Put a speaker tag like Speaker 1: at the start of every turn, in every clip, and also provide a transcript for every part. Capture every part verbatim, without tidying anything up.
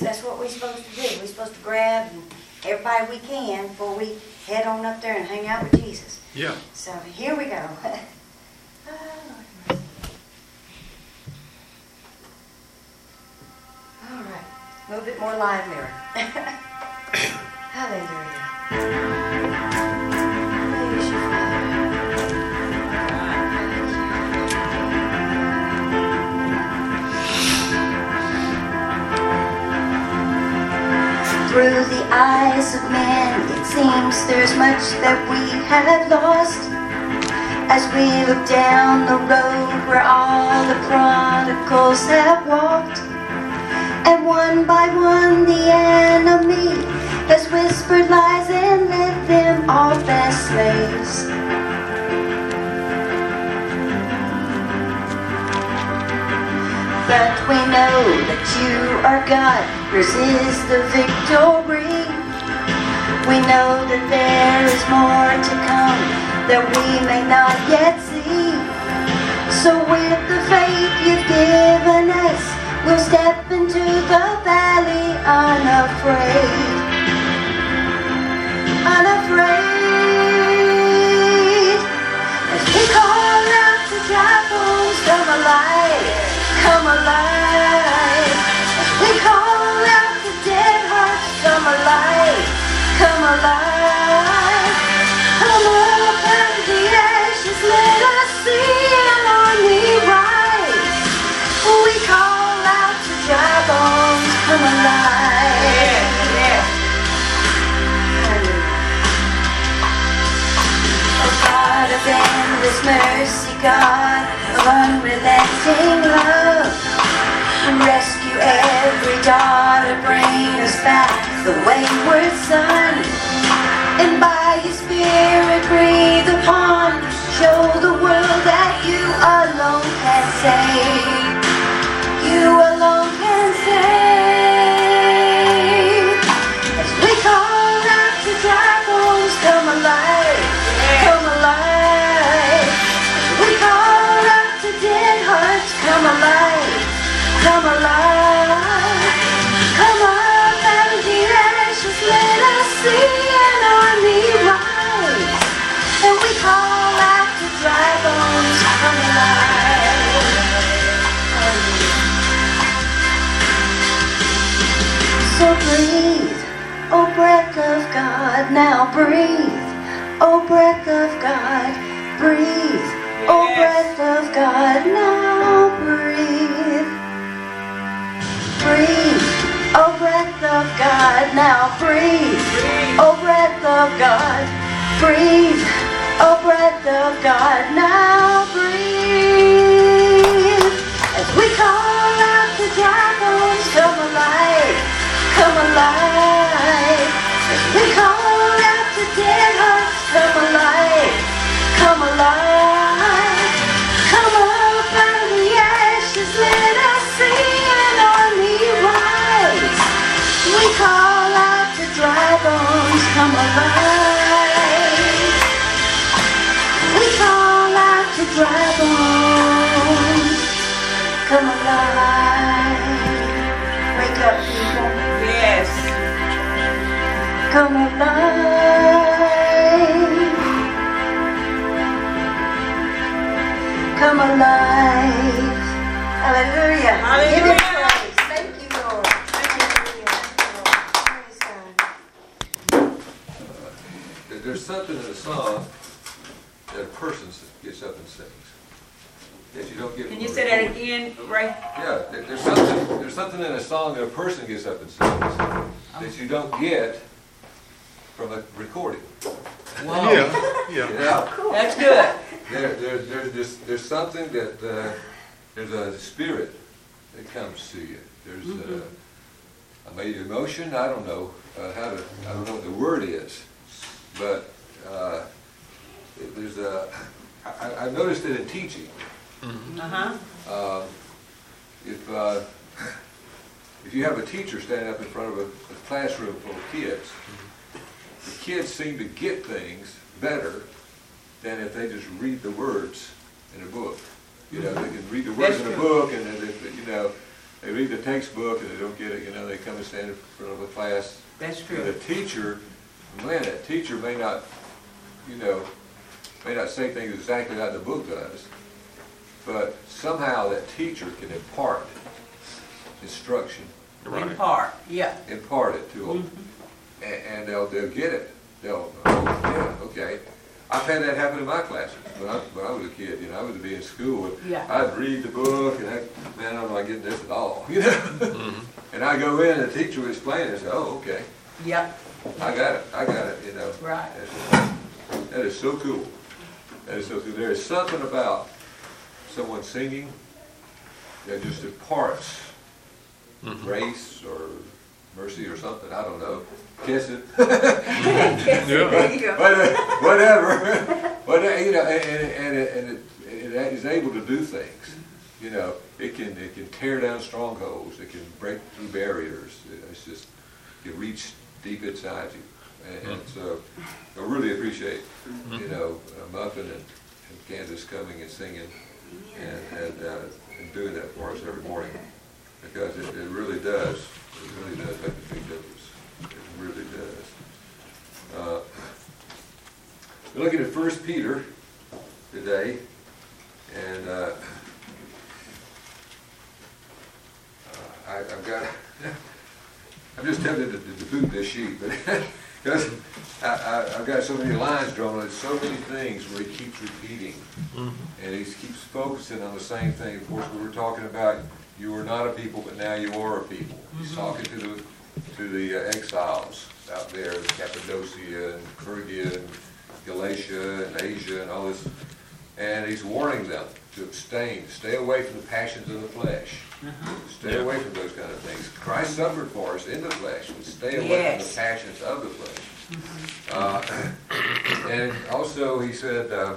Speaker 1: that's what we're supposed to do. We're supposed to grab everybody we can before we head on up there and hang out with Jesus.
Speaker 2: Yeah.
Speaker 1: So here we go. All right, a little bit more livelier. Hallelujah. Praise you, Father. Through the eyes of men, it seems there's much that we have lost. As we look down the road where all the prodigals have walked, and one by one the enemy has whispered lies and led them off as slaves. But we know that you are God, yours is the victory. We know that there is more to come that we may not yet see. So with the faith you've given us, we'll step into the valley unafraid. Unafraid. As we call out to dry bones, come alive, come alive. As we call out to dead hearts, come alive, come alive. Come up out of the ashes, let us see an army rise. We call out to dry bones, come alive. Yeah, yeah. Oh God of endless mercy, God of unrelenting love, rescue every daughter, bring us back the wayward son. And by His Spirit breathe upon, show the world that you alone can save. You alone can save. As we call out to dry bones, come alive, come alive. As we call out to dead hearts, come alive, come alive. Come up out of the ashes, let us see an army rise. And we call out to dry bones, come alive. So breathe, oh breath of God, now breathe. Oh breath of God, breathe. Oh breath of God, now breathe. Breathe, oh breath of God, now breathe. Oh breath of God, breathe. Oh breath of God, now breathe. As we call out to dry bones, come alive, come alive. As we call out to dead hearts, come alive, come alive. Come up out of the ashes, let us see an army rise. We call out to dry bones, come alive. We call out to dry bones, come alive. Wake up, people.
Speaker 3: Yes.
Speaker 1: Come alive. Come alive. Hallelujah.
Speaker 3: Hallelujah.
Speaker 1: Give Him praise. Thank you, Lord. Hallelujah. Praise God.
Speaker 4: There's something in a song that a person gets up and sings that you don't get.
Speaker 3: Can you say that again, Ray?
Speaker 4: Yeah, there- there's something. There's something in a song that a person gets up and sings that you don't get from a recording.
Speaker 2: Wow. Yeah. Yeah.
Speaker 4: Yeah.
Speaker 3: That's good.
Speaker 4: There, there, there's just there's something that uh, there's a spirit that comes to you. There's
Speaker 3: Mm-hmm.
Speaker 4: a, a maybe emotion. I don't know uh, how to. I don't know what the word is, but uh, there's a. I, I've noticed it in teaching.
Speaker 3: Uh-huh.
Speaker 4: Um, if uh, if you have a teacher standing up in front of a, a classroom full of kids, the kids seem to get things better than if they just read the words in a book. You know, they can read the words
Speaker 3: That's
Speaker 4: in a
Speaker 3: true.
Speaker 4: book, and then they, you know, they read the textbook and they don't get it, you know, they come and stand in front of a class.
Speaker 3: That's
Speaker 4: And
Speaker 3: true.
Speaker 4: the teacher, man, that teacher may not, you know, may not say things exactly like the book does, but somehow that teacher can impart instruction,
Speaker 3: In part, yeah.
Speaker 4: impart it to them, and, and they'll they'll get it. They'll, oh yeah, okay. I've had that happen in my classes when I when I was a kid. You know, I was to be in school and
Speaker 3: Yeah.
Speaker 4: I'd read the book and I, man, I'm not getting this at all. You know, and I go in and the teacher would explain it and say, oh okay,
Speaker 3: Yep,
Speaker 4: I got it, I got it. You know,
Speaker 3: right.
Speaker 4: That's, that is so cool. That is so cool. There is something about someone singing that just imparts grace or mercy or something. I don't know. Kiss it.
Speaker 3: There you go.
Speaker 4: But, uh, whatever. But uh, you know, and, and, it, and it, it is able to do things. You know, it can it can tear down strongholds. It can break through barriers. It's just it reach deep inside you. And, and so I really appreciate you know uh, Muffin and, and Kansas coming and singing and and, uh, and doing that for us every morning, because it, it really does. It really does make a big difference. It really does. Uh, we're looking at First Peter today, and uh, uh, I, I've got. I'm just tempted to, to boot this sheet, but because I, I, I've got so many lines drawn on it, so many things where he keeps repeating, and he keeps focusing on the same thing. Of course, we were talking about you were not a people, but now you are a people. He's talking to the to the uh, exiles out there in Cappadocia and Phrygia and Galatia and Asia and all this, and he's warning them to abstain, stay away from the passions of the flesh, stay away from those kind of things. Christ suffered for us in the flesh, but stay away
Speaker 3: Yes.
Speaker 4: from the passions of the flesh. Uh, and also he said, uh,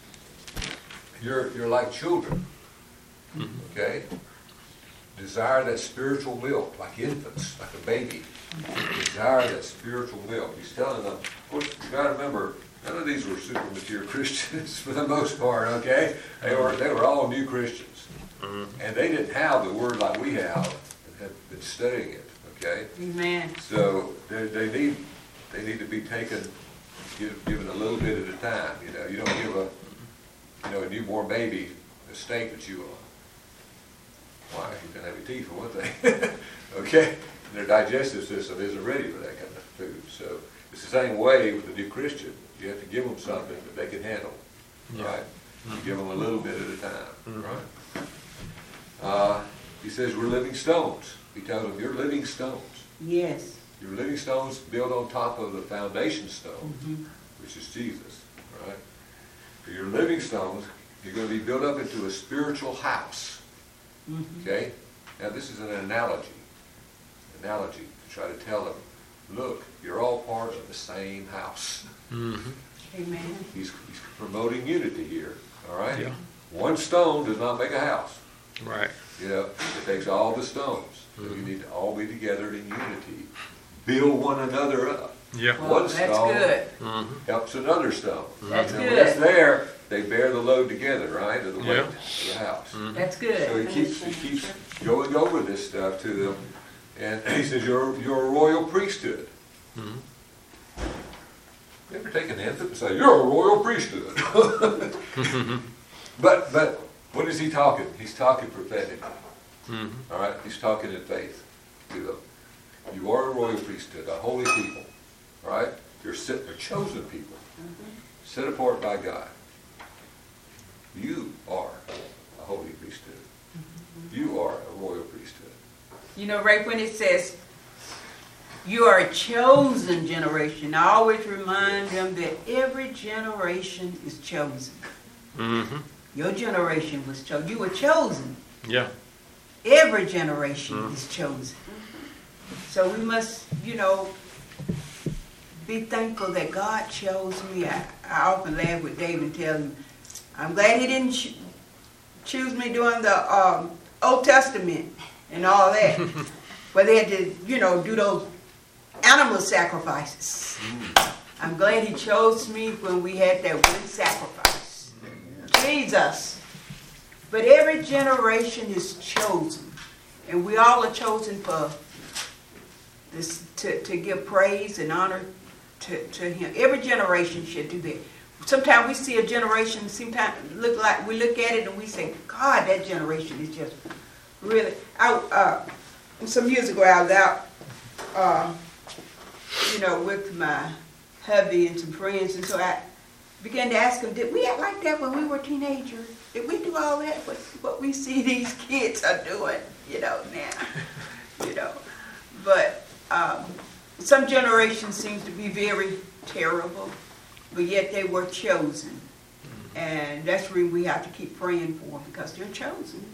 Speaker 4: you're you're like children, okay? Desire that spiritual milk, like infants, like a baby. Desire that spiritual milk. He's telling them, of course, you got to remember, none of these were super mature Christians for the most part, okay? They were they were all new Christians. And they didn't have the word like we have and have been studying it, okay?
Speaker 3: Amen.
Speaker 4: So they, they need they need to be taken, give, given a little bit at a time. You know, you don't give a you know a newborn baby a steak to chew on. Why? You can have your teeth for one thing. Okay? And their digestive system isn't ready for that kind of food. So it's the same way with the new Christian. You have to give them something that they can handle.
Speaker 2: Yeah.
Speaker 4: Right? You give them a little bit at a time. Right? Uh, he says we're living stones. He tells them you're living stones.
Speaker 3: Yes.
Speaker 4: You're living stones built on top of the foundation stone,
Speaker 3: Mm-hmm.
Speaker 4: which is Jesus. Right? So you're living stones. You're going to be built up into a spiritual house.
Speaker 3: Mm-hmm.
Speaker 4: Okay? Now this is an analogy. Analogy to try to tell them, look, you're all part of the same house.
Speaker 2: Mm-hmm.
Speaker 3: Amen.
Speaker 4: He's, he's promoting unity here. All right?
Speaker 2: Yeah.
Speaker 4: One stone does not make a house.
Speaker 2: Right.
Speaker 4: You know, it takes all the stones. So you need to all be together in unity. Build one another up.
Speaker 2: Yeah.
Speaker 3: Well,
Speaker 4: One
Speaker 3: that's
Speaker 4: stone
Speaker 3: good.
Speaker 2: Mm-hmm.
Speaker 4: helps another stone.
Speaker 3: That's
Speaker 4: And when
Speaker 3: good.
Speaker 4: it's there, they bear the load together, right? Of the weight
Speaker 2: Yeah.
Speaker 4: of the house.
Speaker 3: That's
Speaker 4: So
Speaker 3: good.
Speaker 4: he keeps he keeps going over this stuff to them, and he says, "You're you're a royal priesthood."
Speaker 2: Mhm.
Speaker 4: You ever take an infant and say, "You're a royal priesthood"? but but what is he talking? He's talking prophetically.
Speaker 2: Mhm.
Speaker 4: All right, he's talking in faith to them. You are a royal priesthood, a holy people. All right, you're set, a chosen people, set apart by God. You are a holy priesthood. You are a royal priesthood.
Speaker 3: You know, right when it says, you are a chosen generation, I always remind them that every generation is chosen.
Speaker 2: Mm-hmm.
Speaker 3: Your generation was chosen. You were chosen.
Speaker 2: Yeah.
Speaker 3: Every generation is chosen. So we must, you know, be thankful that God chose me. I, I often laugh with David and tell him, I'm glad he didn't cho- choose me during the um, Old Testament and all that. Where they had to, you know, do those animal sacrifices. I'm glad he chose me when we had that one sacrifice. Jesus. But every generation is chosen. And we all are chosen for this, to, to give praise and honor to, to him. Every generation should do that. Sometimes we see a generation, sometimes look like, we look at it and we say, God, that generation is just really, I, uh, some years ago I was out, uh, you know, with my hubby and some friends, and so I began to ask them, did we act like that when we were teenagers? Did we do all that, what, what we see these kids are doing, you know, now, you know? But um, some generations seem to be very terrible, but yet they were chosen. And that's the reason we have to keep praying for them, because they're chosen.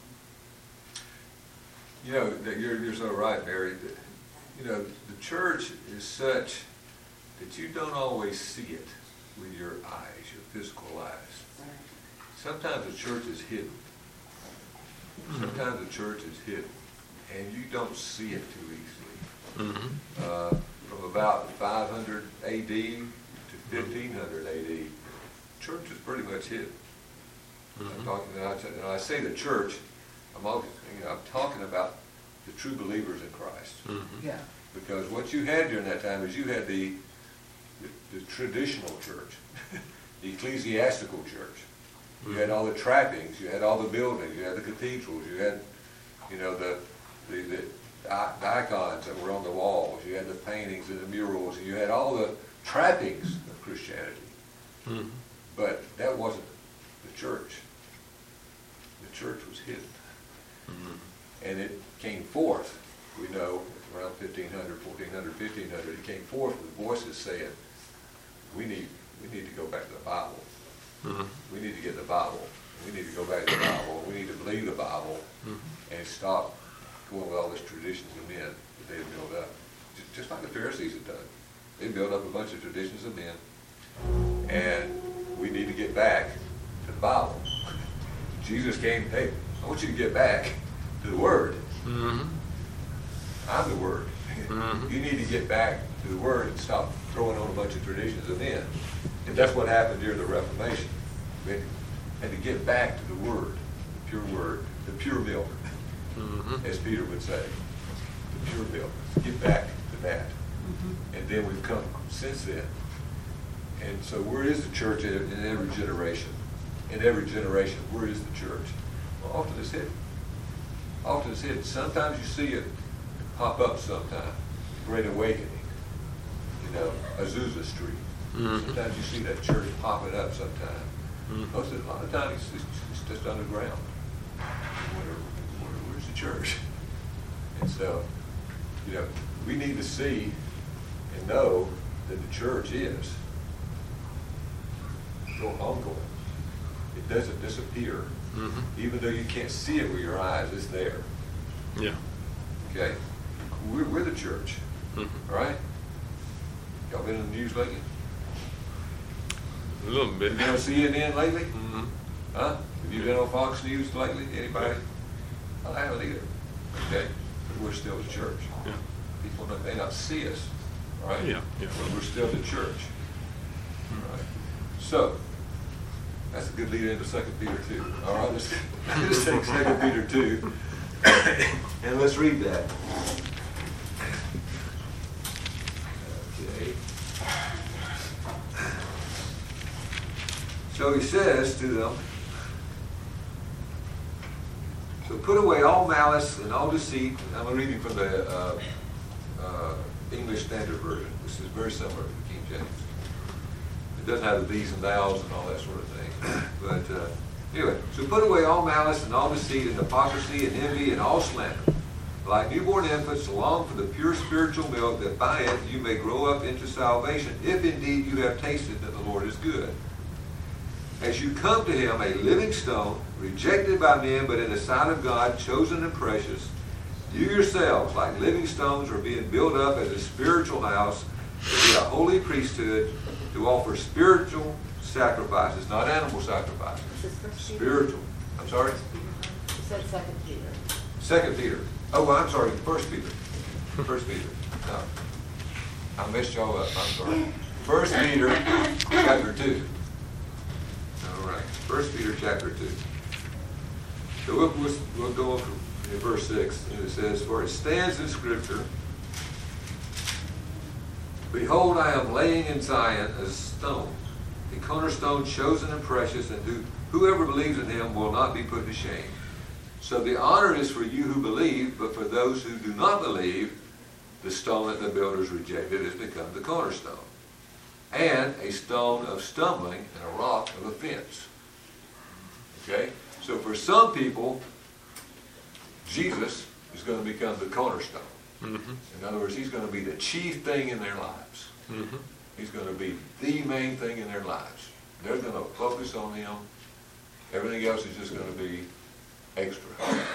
Speaker 4: You know, that you're, you're so right, Mary. That, you know, the church is such that you don't always see it with your eyes, your physical eyes. Sometimes the church is hidden. Sometimes the church is hidden, and you don't see it too easily.
Speaker 2: Mm-hmm.
Speaker 4: Uh, from about five hundred A D to fifteen hundred A D, church is pretty much hidden.
Speaker 2: Mm-hmm.
Speaker 4: I'm talking, and I, and I say the church, I'm, all, you know, I'm talking about the true believers in Christ.
Speaker 2: Mm-hmm.
Speaker 3: Yeah.
Speaker 4: Because what you had during that time is you had the, the, the traditional church, the ecclesiastical church. You had all the trappings, you had all the buildings, you had the cathedrals, you had, you know, the, the, the, the icons that were on the walls, you had the paintings and the murals, and you had all the trappings of Christianity.
Speaker 2: Mm-hmm.
Speaker 4: But that wasn't the church. The church was hidden.
Speaker 2: Mm-hmm.
Speaker 4: And it came forth, we know, around fifteen hundred, fourteen hundred, fifteen hundred, it came forth with voices saying, we need, we need to go back to the Bible.
Speaker 2: Mm-hmm.
Speaker 4: We need to get the Bible. We need to go back to the Bible. We need to believe the Bible
Speaker 2: Mm-hmm.
Speaker 4: and stop going with all these traditions of men that they have built up. Just, just like the Pharisees had done. They built up a bunch of traditions of men, and we need to get back to the Bible. Jesus came, hey, I want you to get back to the Word.
Speaker 2: Mm-hmm.
Speaker 4: I'm the Word.
Speaker 2: Mm-hmm.
Speaker 4: You need to get back to the Word and stop throwing on a bunch of traditions of men. And that's what happened during the Reformation. We had to get back to the Word, the pure Word, the pure milk,
Speaker 2: Mm-hmm.
Speaker 4: as Peter would say, the pure milk. Get back to that.
Speaker 3: Mm-hmm.
Speaker 4: And then we've come since then. And so where is the church in, in every generation? In every generation, where is the church? Well, often it's hidden. Often it's hidden. Sometimes you see it pop up sometime. Great Awakening, you know, Azusa Street.
Speaker 2: Mm-hmm.
Speaker 4: Sometimes you see that church popping up sometime.
Speaker 2: Mm-hmm.
Speaker 4: Most of the, a lot of times it's, it's, it's just underground. Where, where, where's the church? And so, you know, we need to see and know that the church is ongoing. It doesn't disappear.
Speaker 2: Mm-hmm.
Speaker 4: Even though you can't see it with your eyes, it's there.
Speaker 2: Yeah.
Speaker 4: Okay? We're, we're the church.
Speaker 2: Mm-hmm.
Speaker 4: All right? Y'all been in the news lately?
Speaker 2: A little bit.
Speaker 4: Been on C N N lately?
Speaker 2: Mm-hmm.
Speaker 4: Huh? Have you been on Fox News lately? Anybody? I haven't either. Okay? But we're still the church.
Speaker 2: Yeah.
Speaker 4: People may not see us, all right?
Speaker 2: Yeah, yeah.
Speaker 4: But we're still the church. All right? So, that's a good lead into Second Peter two. All right, let's, let's take Second Peter two, and let's read that. Okay. So he says to them, so put away all malice and all deceit. I'm reading from the uh, uh, English Standard Version, which is very similar to the King James. It doesn't have the these and thous and all that sort of thing. But uh, anyway, so put away all malice and all deceit and hypocrisy and envy and all slander. Like newborn infants, long for the pure spiritual milk, that by it you may grow up into salvation, if indeed you have tasted that the Lord is good. As you come to him, a living stone, rejected by men, but in the sight of God, chosen and precious, you yourselves, like living stones, are being built up as a spiritual house, to be a holy priesthood, to offer spiritual sacrifices, not animal sacrifices. Spiritual. I'm sorry?
Speaker 1: You said Second Peter.
Speaker 4: Second Peter. Oh, well, I'm sorry. First Peter. First Peter. No. I messed y'all up. I'm sorry. First Peter, chapter two. All right. First Peter, chapter two. So we'll, we'll, we'll go from in verse six, and it says, "For it stands in Scripture, Behold, I am laying in Zion a stone, a cornerstone chosen and precious, and who, whoever believes in him will not be put to shame. So the honor is for you who believe, but for those who do not believe, the stone that the builders rejected has become the cornerstone, and a stone of stumbling and a rock of offense." Okay? So for some people, Jesus is going to become the cornerstone.
Speaker 2: Mm-hmm.
Speaker 4: In other words, he's going to be the chief thing in their lives.
Speaker 2: Mm-hmm.
Speaker 4: He's going to be the main thing in their lives. They're going to focus on him. Everything else is just going to be extra.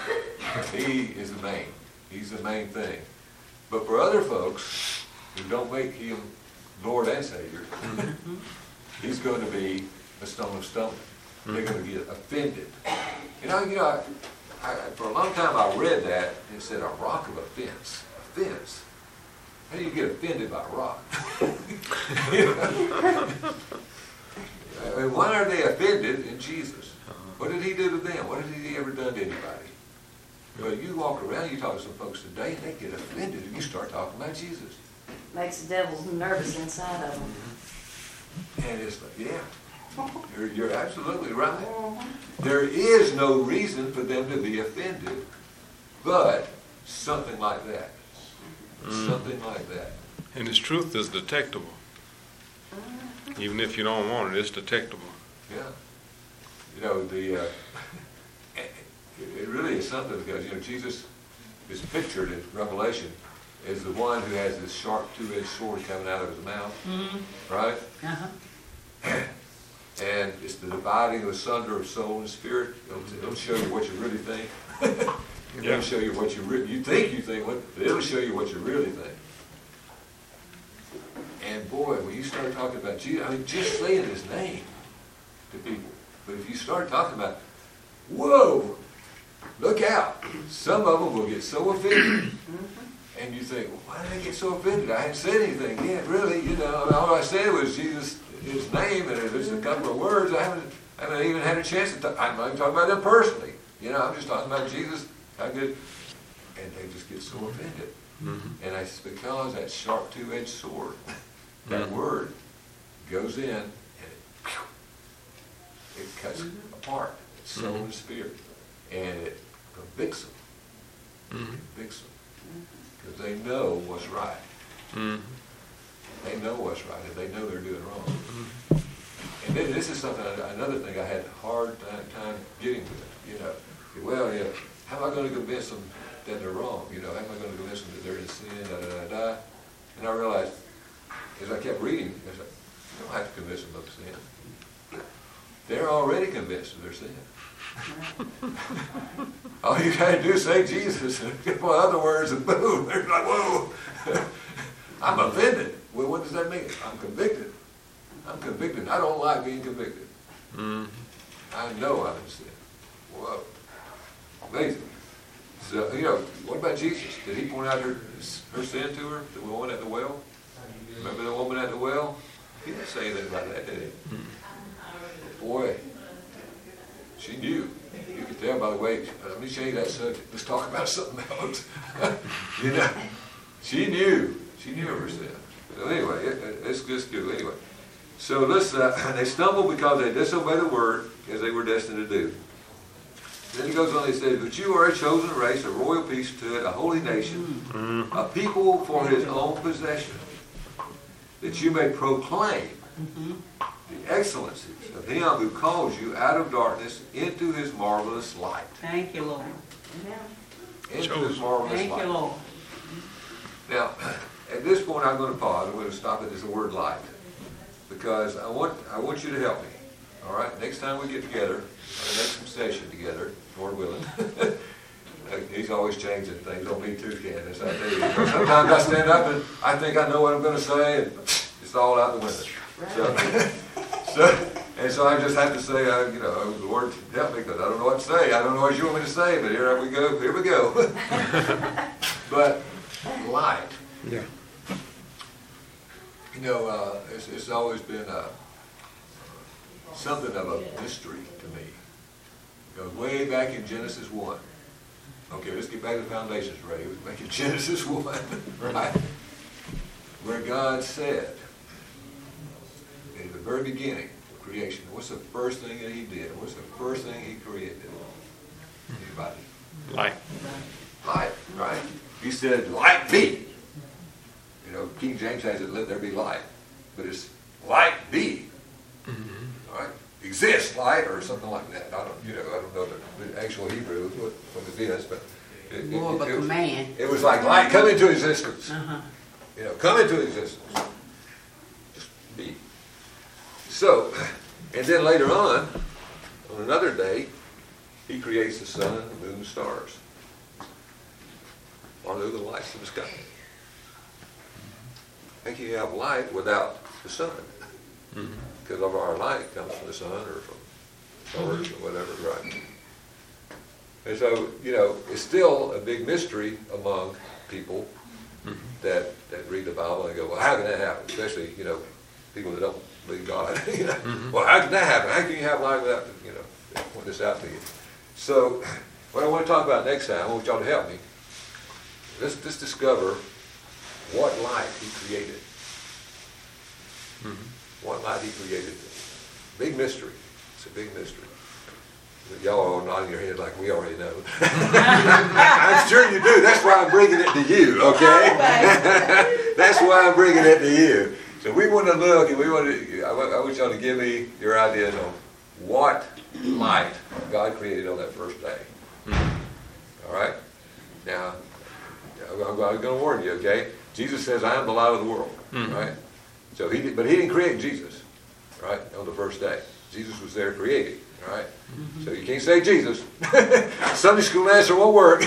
Speaker 4: He is the main. He's the main thing. But for other folks who don't make him Lord and Savior, he's going to be a stone of stumbling. They're going to get offended. You know, you know, I, I, for a long time I read that and it said a rock of offense. Offense. How do you get offended by a rock? You know? I mean, why are they offended in Jesus? What did he do to them? What had he ever done to anybody? But you walk around, you talk to some folks today, and they get offended if you start talking about Jesus.
Speaker 1: Makes the devil nervous inside of them.
Speaker 4: And it's like, yeah, you're, you're absolutely right. There is no reason for them to be offended, but something like that.
Speaker 2: Mm.
Speaker 4: Something like that.
Speaker 2: And his truth is detectable. Even if you don't want it, it's detectable.
Speaker 4: Yeah. You know, the, uh, it, it really is something because, you know, Jesus is pictured in Revelation as the one who has this sharp two-edged sword coming out of his mouth,
Speaker 3: Mm-hmm.
Speaker 4: right?
Speaker 3: Uh-huh.
Speaker 4: And it's the dividing asunder of soul and spirit. It'll, it'll show you what you really think. It'll
Speaker 2: Yeah.
Speaker 4: show you what you re- you think you think, what, but it'll show you what you really think. And boy, when you start talking about Jesus, I mean, just saying his name to people. But if you start talking about, whoa, look out. Some of them will get so offended. And you think, well, why did they get so offended? I hadn't said anything yet, really. You know, all I said was Jesus, his name, and it's a couple of words. I haven't, I haven't even had a chance to talk. I'm not even talking about them personally. You know, I'm just talking about Jesus. How good. And they just get so offended.
Speaker 2: Mm-hmm.
Speaker 4: And it's because that sharp two-edged sword, that
Speaker 2: Mhm.
Speaker 4: word, goes in and it, phew, it cuts apart soul
Speaker 2: Mhm.
Speaker 4: and spirit, and it convicts them.
Speaker 2: Mm-hmm.
Speaker 4: It convicts them because they know what's right.
Speaker 2: Mm-hmm.
Speaker 4: They know what's right, and they know they're doing wrong.
Speaker 2: Mm-hmm.
Speaker 4: And then this is something, another thing I had a hard time, time getting with. You know, well, yeah, how am I going to convince them that they're wrong? You know, how am I going to convince them that they're in sin? Da da da da. And I realized, as I kept reading, I was like, you don't have to convince them of sin. They're already convinced of their sin. All you got to do is say Jesus and a couple of other words, and boom, they're like, whoa, I'm offended. Well, what does that mean? I'm convicted. I'm convicted. I don't like being convicted.
Speaker 2: Mm-hmm.
Speaker 4: I know I'm in sin. Whoa. Amazing. So, you know, what about Jesus? Did he point out her, her sin to her, the woman at the well? Remember the woman at the well? He didn't say anything about that, did he? Boy, she knew. You could tell by the way, let me change that subject. Let's talk about something else. You know, she knew. She knew of her sin. So anyway, it, it, it's just good. Anyway, so let's, uh, they stumbled because they disobeyed the word as they were destined to do. Then he goes on, he says, but you are a chosen race, a royal priesthood, a holy nation,
Speaker 2: Mm-hmm.
Speaker 4: a people for his own possession, that you may proclaim the excellencies of him who calls you out of darkness into his marvelous light.
Speaker 3: Thank you, Lord.
Speaker 4: Into
Speaker 2: Chosen.
Speaker 4: his marvelous
Speaker 3: Thank
Speaker 4: light.
Speaker 3: you, Lord.
Speaker 4: Now, at this point, I'm going to pause. I'm going to stop at the word light, because I want I want you to help me. All right. Next time we get together, our next session together, Lord willing. He's always changing things. Don't be too Candace. I tell you. Because sometimes I stand up and I think I know what I'm going to say, and it's all out the window. So, so, and so I just have to say, uh, you know, Lord, help me, because I don't know what to say. I don't know what you want me to say, but here we go. Here we go. But light.
Speaker 2: Yeah.
Speaker 4: You know, uh, it's, it's always been uh, something of a mystery to me. It goes way back in Genesis one. Okay, let's get back to the foundations, Ray. We're back in Genesis one, right? Where God said, in the very beginning of creation, what's the first thing that he did? What's the first thing he created? Anybody?
Speaker 2: Light.
Speaker 4: Light, right? He said, light be. You know, King James has it, let there be light. But it's light be.
Speaker 2: Mm-hmm.
Speaker 4: All right? Exist, light, or something like that. I don't, you know, I don't know the, the actual Hebrew, what, what it is, but it,
Speaker 3: More
Speaker 4: it,
Speaker 3: of a
Speaker 4: it, was,
Speaker 3: command.
Speaker 4: it was like light come into existence.
Speaker 3: Uh-huh.
Speaker 4: You know, come into existence. Just be. So, and then later on, on another day, he creates the sun, the moon, the stars. Are they the lights of the sky? How can you have light without the sun?
Speaker 2: Mm-hmm.
Speaker 4: Because of our light comes from the sun or from stars or whatever, right? And so, you know, it's still a big mystery among people mm-hmm. that, that read the Bible and go, well, how can that happen? Especially, you know, people that don't believe God. You know, mm-hmm. Well, how can that happen? How can you have light without, you know, they point this out to you. So, what I want to talk about next time, I want y'all to help me. Let's, let's discover what light he created. Mm-hmm. What light he created. Big mystery. It's a big mystery. Y'all are nodding your head like we already know. I'm sure you do. That's why I'm bringing it to you, okay? That's why I'm bringing it to you. So we want to look, and we want to, I want, I want y'all to give me your ideas on what light God created on that first day. All right? Now, I'm going to warn you, okay? Jesus says, I am the light of the world, mm-hmm. right? So he did, but he didn't create Jesus, right, on the first day. Jesus was there creating, all right? Mm-hmm. So you can't say Jesus. Sunday school answer won't work.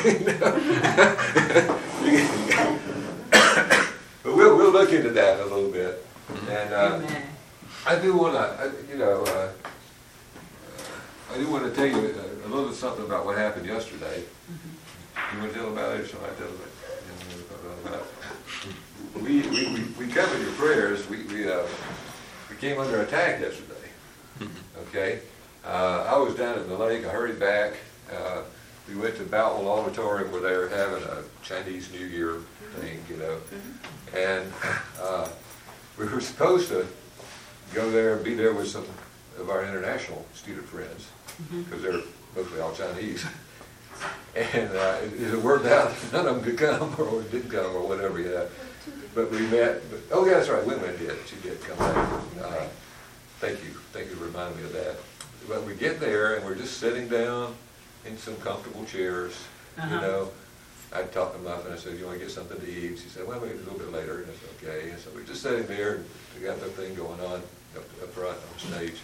Speaker 4: But we'll, we'll look into that a little bit. And uh, I do want to, you know, uh, I do want to tell you a, a little something about what happened yesterday. Mm-hmm. You want to tell about it, or shall I tell about it? We, we, we, we covered your prayers. We, we, uh, we came under attack yesterday. Okay? Uh, I was down in the lake. I hurried back. Uh, we went to Boutwell Auditorium where they were having a Chinese New Year thing, you know. And uh, we were supposed to go there and be there with some of our international student friends, because they're mostly all Chinese. And uh, it, it worked out. None of them could come, or didn't come, or whatever, you know. But we met. But, oh, yeah, that's right. Win-Win did. She did come back. Uh, thank you. Thank you for reminding me of that. But we get there, and we're just sitting down in some comfortable chairs. Uh-huh. You know, I talked to Muffin. I said, "You want to get something to eat?" She said, "Well, maybe a little bit later." And I said, "Okay." And so we're just sitting there, and we got the thing going on up, up front on the stage.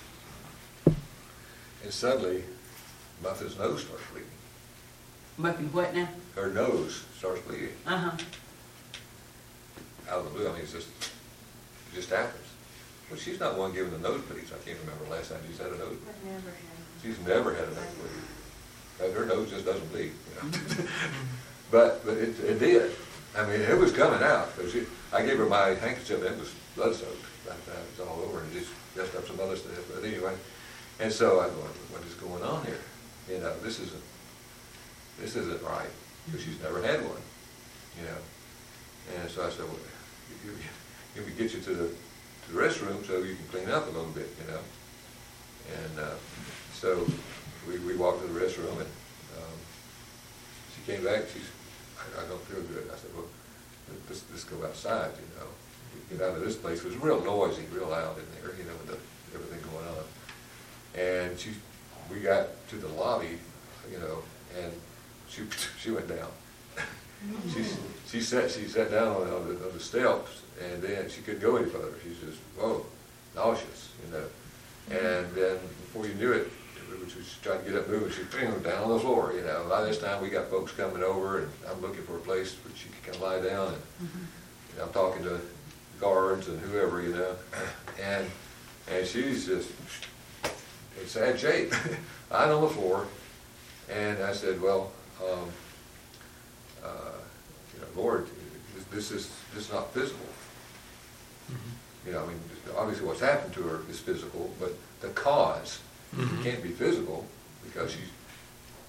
Speaker 4: And suddenly, Muffin's nose starts bleeding.
Speaker 3: Muffin what now?
Speaker 4: Her nose starts bleeding.
Speaker 3: Uh-huh.
Speaker 4: Out of the blue, I mean, it's just, it just happens. Well, she's not the one giving the nosebleeds. I can't remember the last time she's had a nosebleed.
Speaker 1: I've never had.
Speaker 4: She's never had a nosebleed. Uh, Her nose just doesn't bleed, you know. But, but it, it did. I mean, it was coming out. She, I gave her my handkerchief, and it was blood soaked. It was all over, and just messed up some other stuff. But anyway, and so I'm going, what is going on here? You know, this isn't, this isn't right, because she's never had one, you know. And so I said, well, you, you, you, we get you to the, to the restroom so you can clean up a little bit, you know. And uh, so we, we walked to the restroom, and um, she came back. She's, I, I don't feel good. I said, well, let's, let's go outside, you know. Get out of this place. It was real noisy, real loud in there, you know, with the, everything going on. And she, we got to the lobby, you know, and she she went down. she she sat she sat down on, on, the, on the steps, and then she couldn't go any further. She's just whoa, nauseous, you know. And then before you knew it, she was trying to get up, moving. She was down on the floor, you know. By this time, we got folks coming over, and I'm looking for a place where she could come lie down. And mm-hmm. you know, I'm talking to guards and whoever, you know, and and she's just in sad shape, lying on the floor. And I said, well, um, uh, you know, Lord, this is this is not physical. Mm-hmm. You know, I mean, obviously what's happened to her is physical, but the cause mm-hmm. can't be physical because she's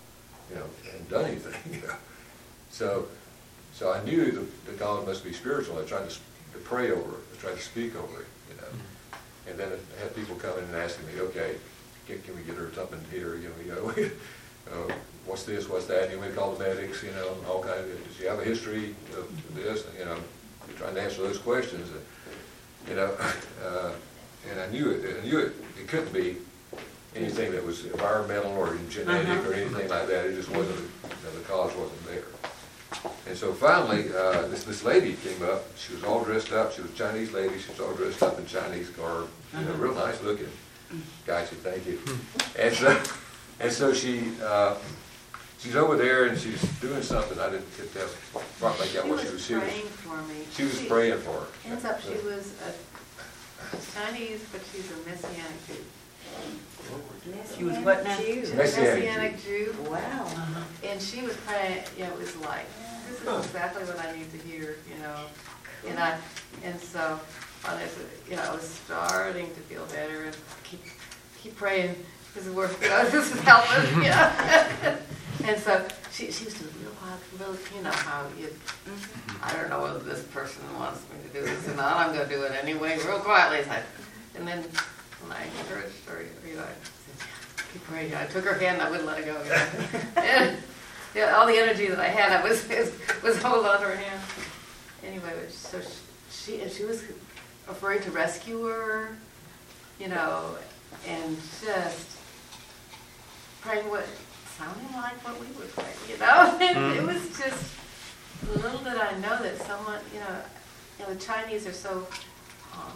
Speaker 4: you know, hadn't done anything, you know. So, so I knew that, that God must be spiritual. I tried to, to pray over it, I tried to speak over it, you know. And then I had people coming and asking me, okay, can, can we get her something here, you know, you know, uh, what's this, what's that, you know, we call the medics, you know, all kinds of, does she have a history of this, you know, trying to answer those questions, and, you know, uh, and I knew it, I knew it, it couldn't be anything that was environmental or genetic
Speaker 3: Uh-huh.
Speaker 4: or anything like that, it just wasn't, you know, the cause wasn't there. And so finally, uh, this, this lady came up, she was all dressed up, she was a Chinese lady, she was all dressed up in Chinese garb, you know, real nice looking. Guy said, thank you. And so, and so she, uh, she's over there and she's doing something, I didn't get that, quite make out
Speaker 1: She
Speaker 4: what she
Speaker 1: was
Speaker 4: was, she was,
Speaker 1: praying for me.
Speaker 4: she was praying for her.
Speaker 1: Ends up she was a Chinese, but she's a Messianic Jew.
Speaker 3: She was what now?
Speaker 1: She's a
Speaker 4: Messianic
Speaker 1: Messianic Jew.
Speaker 5: Wow.
Speaker 3: Uh-huh.
Speaker 1: And she was praying, you know, it was like, this is exactly what I need to hear, you know. And I, and so, I was, you know, I was starting to feel better and keep, keep praying, this is where, you know, this is helping, you know. And so, she, she was doing real hard, real, you know, how you, I don't know whether this person wants me to do this or not, I'm gonna do it anyway, real quietly. So I- And then, when I encouraged her, you know, I said, keep praying. I took her hand, I wouldn't let her go, you know. And, yeah, all the energy that I had, I was, was, was hold on to her hand. Anyway, but so she, and she was afraid to rescue her, you know, and just praying what, sounding like what we would pray, you know? And it was just, little did I know that someone, you know, you know, the Chinese are so, um,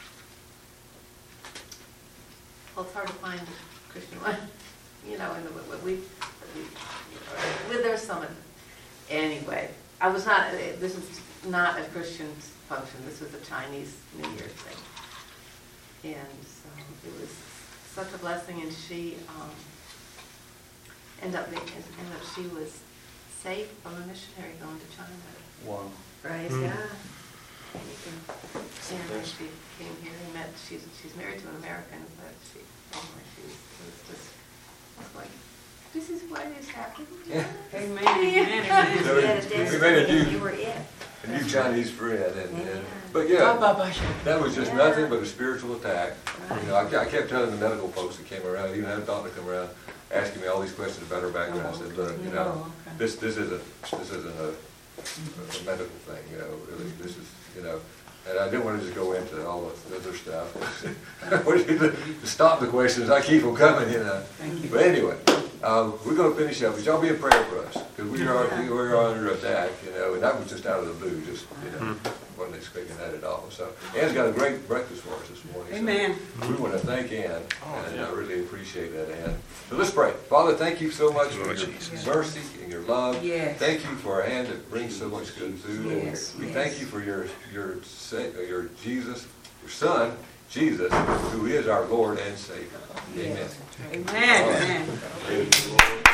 Speaker 1: well, it's hard to find a Christian one, you know, in the, what we, we, with their summit. Anyway, I was not, this is not a Christian function, this was a Chinese New Year thing. And so it was such a blessing, and she um, ended up, being, ended up, she was safe from a missionary going to China.
Speaker 5: Wow.
Speaker 1: Praise
Speaker 2: Mm.
Speaker 1: God. And then she came here and met, she's, she's married to an American, but she, anyway, she was, it was just, I was like, this is what is happening.
Speaker 4: Yeah.
Speaker 3: Amen, amen, amen.
Speaker 4: So
Speaker 5: You had a
Speaker 4: we
Speaker 5: destiny
Speaker 4: made a
Speaker 5: and
Speaker 4: new-
Speaker 5: you were it.
Speaker 4: A new Chinese friend, and, and,
Speaker 1: Yeah.
Speaker 4: but
Speaker 3: Ba,
Speaker 4: yeah,
Speaker 3: ba, ba, sha.
Speaker 4: that was just
Speaker 1: Yeah.
Speaker 4: nothing but a spiritual attack.
Speaker 1: Right.
Speaker 4: You know, I, I kept telling the medical folks that came around, even had a doctor come around, asking me all these questions about her background. I said, look, you know,
Speaker 3: Oh, okay.
Speaker 4: this, this isn't, this isn't a, a medical thing, you know, really, this is, you know, and I didn't want to just go into all the other stuff. I wanted you to to stop the questions, I keep them coming, you know.
Speaker 3: Thank you.
Speaker 4: But anyway, uh, we're gonna finish up, but y'all be in prayer for us, because we are, we were under attack, you know, and that was just out of the blue, just, you know, wasn't expecting that at all. So, Ann's got a great breakfast for us this morning. so
Speaker 3: Amen.
Speaker 4: We want to thank Ann, and I really appreciate that, Ann. So let's pray. Father, thank you so much for
Speaker 2: Lord
Speaker 4: your
Speaker 2: Jesus.
Speaker 4: mercy and your love.
Speaker 3: Yes.
Speaker 4: Thank you for a hand that brings so much good food. And
Speaker 3: Yes,
Speaker 4: we
Speaker 3: yes.
Speaker 4: thank you for your, your, sa- uh, your Jesus, your Son, Jesus, who is our Lord and Savior. Amen.
Speaker 3: Amen, amen.
Speaker 4: Amen.